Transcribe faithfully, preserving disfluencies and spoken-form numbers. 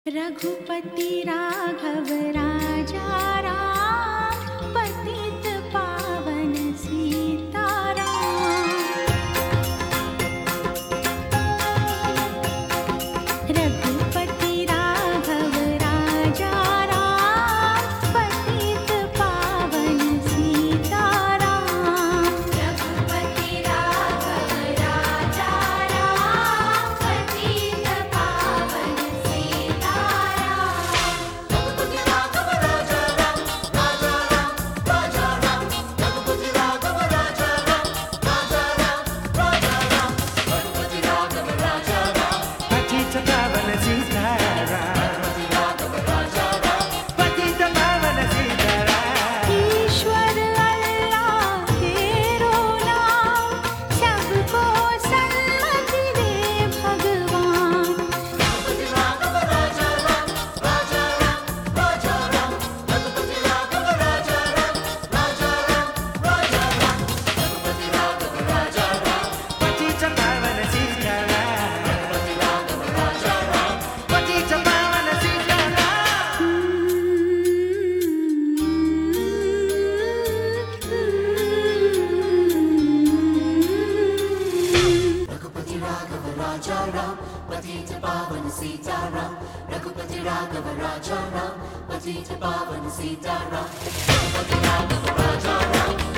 रघुपति राघव राजा राम, पतित पावन सीताराम। रघुपति राघव राजा राम, पतित पावन सीताराम। रघुपति राघव राजा राम, पतित पावन ईश्वर अल्लाह तेरो नाम, सबको सन्मति दे भगवान। Raja Ram, Patita Pavan Sita Ram, Ragupati Raghava Raja Ram, Patita Pavan Sita Ram, Ragupati Raghava Raja Ram.